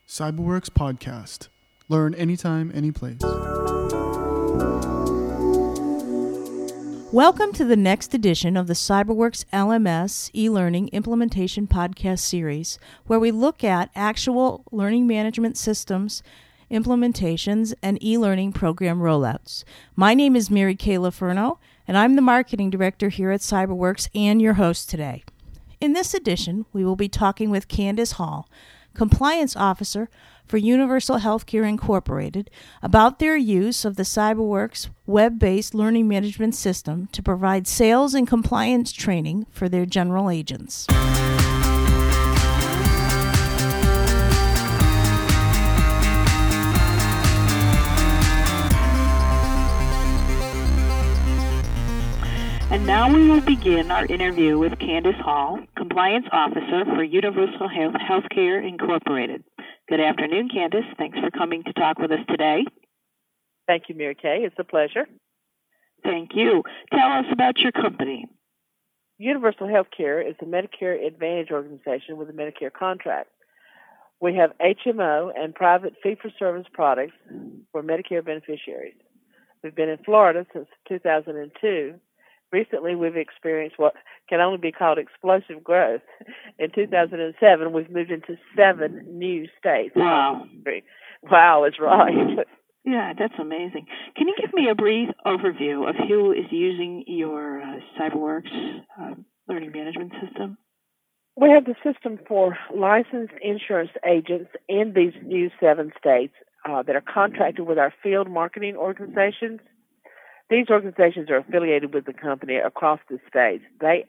Cyberworks Podcast. Learn anytime, anyplace. Welcome to the next edition of the Cyberworks LMS e-learning implementation podcast series, where we look at actual learning management systems, implementations, and e-learning program rollouts. My name is Mary Kay Laferno, and I'm the marketing director here at Cyberworks and your host today. In this edition, we will be talking with Candace Hall, Compliance Officer for Universal Healthcare Incorporated, about their use of the Cyberworks web-based learning management system to provide sales and compliance training for their general agents. And now we will begin our interview with Candace Hall, Compliance Officer for Universal Healthcare Incorporated. Good afternoon, Candace. Thanks for coming to talk with us today. Thank you, Mary Kay. It's a pleasure. Thank you. Tell us about your company. Universal Healthcare is a Medicare Advantage organization with a Medicare contract. We have HMO and private fee-for-service products for Medicare beneficiaries. We've been in Florida since 2002. Recently, we've experienced what can only be called explosive growth. In 2007, we've moved into 7 new states. Wow. Wow is right. Yeah, that's amazing. Can you give me a brief overview of who is using your Cyberworks learning management system? We have the system for licensed insurance agents in these new 7 states that are contracted with our field marketing organizations. These organizations are affiliated with the company across the states.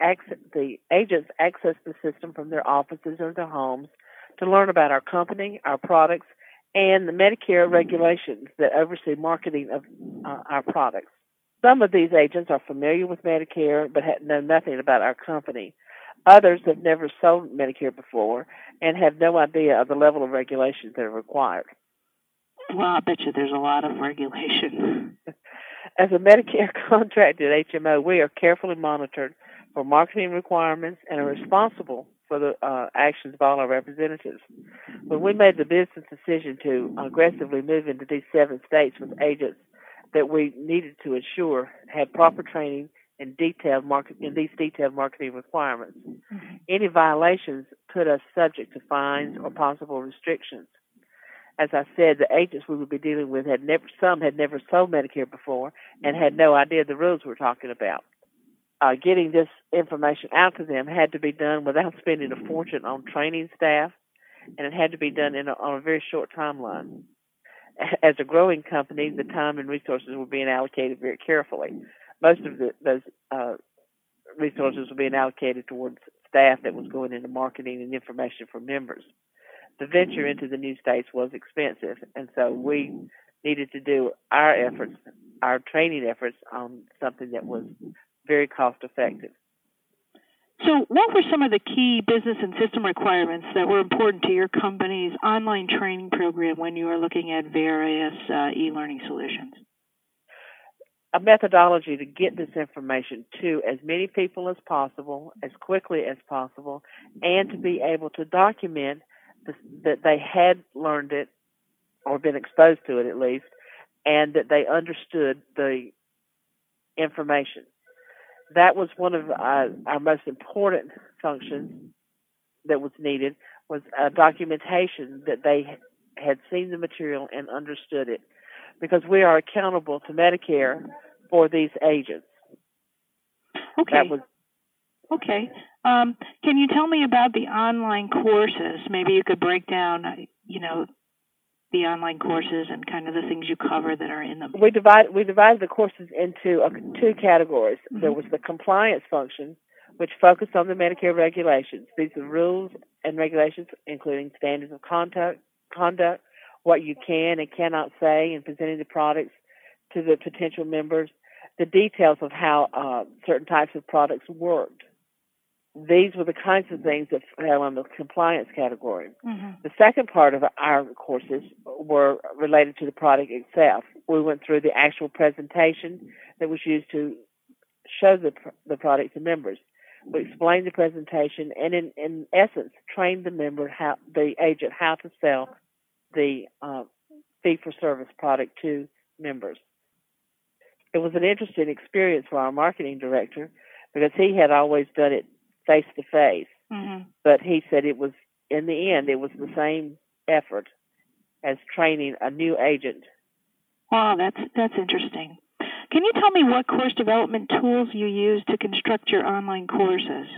The agents access the system from their offices or their homes to learn about our company, our products, and the Medicare regulations that oversee marketing of our products. Some of these agents are familiar with Medicare but know nothing about our company. Others have never sold Medicare before and have no idea of the level of regulations that are required. Well, I bet you there's a lot of regulation. As a Medicare contracted HMO, we are carefully monitored for marketing requirements and are responsible for the actions of all our representatives. When we made the business decision to aggressively move into these 7 states with agents that we needed to ensure had proper training in these detailed marketing requirements, any violations put us subject to fines or possible restrictions. As I said, the agents we would be dealing with had never sold Medicare before and had no idea the rules we're talking about. Getting this information out to them had to be done without spending a fortune on training staff, and it had to be done on a very short timeline. As a growing company, the time and resources were being allocated very carefully. Most of those resources were being allocated towards staff that was going into marketing and information for members. The venture into the new states was expensive, and so we needed to do our efforts, our training efforts, on something that was very cost-effective. So what were some of the key business and system requirements that were important to your company's online training program when you were looking at various e-learning solutions? A methodology to get this information to as many people as possible, as quickly as possible, and to be able to document that they had learned it or been exposed to it at least, and that they understood the information. That was one of our most important functions that was needed, was documentation that they had seen the material and understood it, because we are accountable to Medicare for these agents. Okay. Okay. Can you tell me about the online courses? Maybe you could break down, the online courses and kind of the things you cover that are in them. We divided the courses into 2 categories. Mm-hmm. There was the compliance function, which focused on the Medicare regulations. These are rules and regulations, including standards of conduct, what you can and cannot say in presenting the products to the potential members, the details of how certain types of products worked. These were the kinds of things that fell in the compliance category. Mm-hmm. The second part of our courses were related to the product itself. We went through the actual presentation that was used to show the product to members. We explained the presentation and, in essence, trained the agent how to sell the fee-for-service product to members. It was an interesting experience for our marketing director because he had always done it face-to-face. Mm-hmm. But he said it was, in the end, it was the same effort as training a new agent. Wow, that's interesting. Can you tell me what course development tools you use to construct your online courses?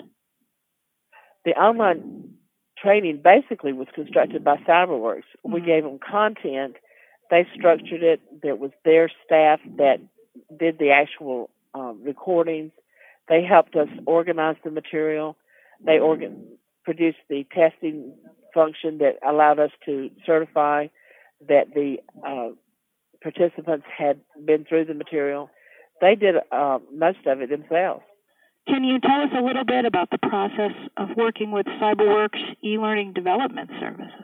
The online training basically was constructed by CyberWorks. Mm-hmm. We gave them content. They structured it. There was their staff that did the actual recordings. They helped us organize the material. They produced the testing function that allowed us to certify that the participants had been through the material. They did most of it themselves. Can you tell us a little bit about the process of working with CyberWorks e-learning development services?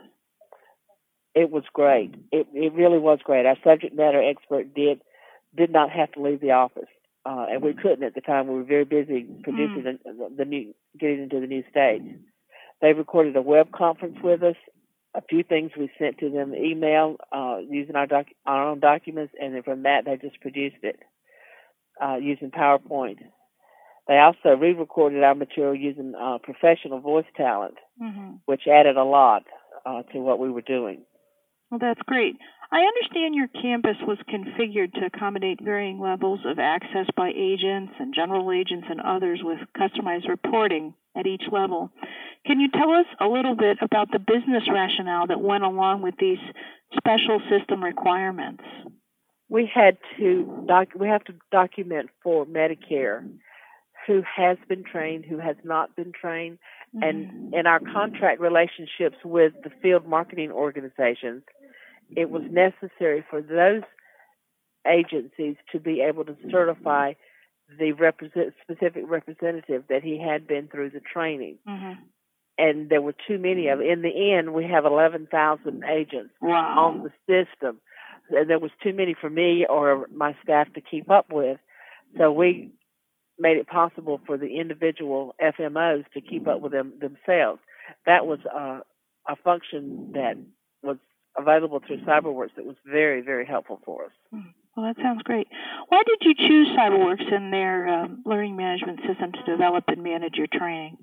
It was great. It really was great. Our subject matter expert did not have to leave the office, and we couldn't at the time. We were very busy producing getting into the new stage. They recorded a web conference with us. A few things we sent to them, email, using our own documents, and then from that they just produced it using PowerPoint. They also re-recorded our material using professional voice talent, which added a lot to what we were doing. Well, that's great. I understand your campus was configured to accommodate varying levels of access by agents and general agents and others with customized reporting at each level. Can you tell us a little bit about the business rationale that went along with these special system requirements? We have to document for Medicare who has been trained, who has not been trained, and in our contract relationships with the field marketing organizations, it was necessary for those agencies to be able to certify the specific representative that he had been through the training. And there were too many of them. In the end, we have 11,000 agents on the system. And there was too many for me or my staff to keep up with. So we made it possible for the individual FMOs to keep up with them themselves. That was a function that was available through CyberWorks that was very, very helpful for us. Well, that sounds great. Why did you choose CyberWorks in their learning management system to develop and manage your training?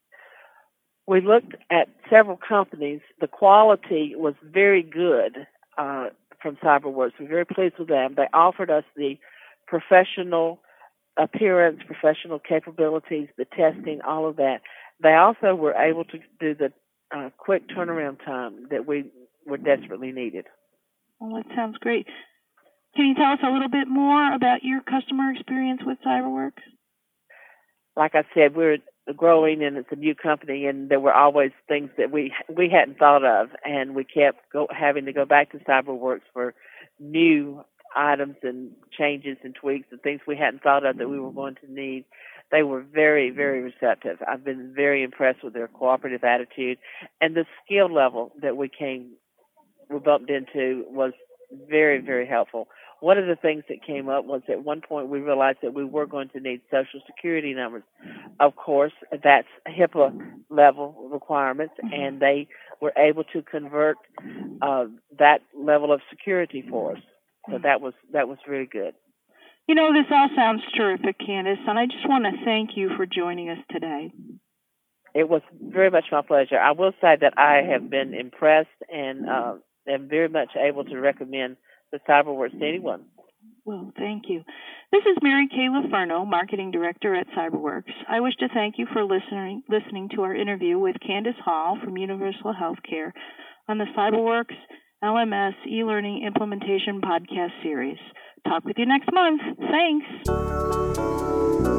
We looked at several companies. The quality was very good from CyberWorks. We were very pleased with them. They offered us the professional appearance, professional capabilities, the testing, all of that. They also were able to do the quick turnaround time that we were desperately needed. Well, that sounds great. Can you tell us a little bit more about your customer experience with CyberWorks? Like I said, we're growing and it's a new company, and there were always things that we hadn't thought of, and we kept having to go back to CyberWorks for new items and changes and tweaks and things we hadn't thought of that we were going to need. They were very, very receptive. I've been very impressed with their cooperative attitude, and the skill level that we bumped into was very, very helpful. One of the things that came up was at one point we realized that we were going to need Social Security numbers. Of course, that's HIPAA level requirements, and they were able to convert that level of security for us. So that was really good. You know, this all sounds terrific, Candace, and I just want to thank you for joining us today. It was very much my pleasure. I will say that I have been impressed and am very much able to recommend the CyberWorks to anyone. Well, thank you. This is Mary Kay Laferno, Marketing Director at CyberWorks. I wish to thank you for listening to our interview with Candace Hall from Universal Healthcare on the CyberWorks LMS e-learning implementation podcast series. Talk with you next month. Thanks.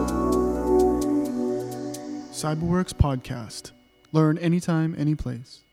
CyberWorks Podcast. Learn anytime, any place.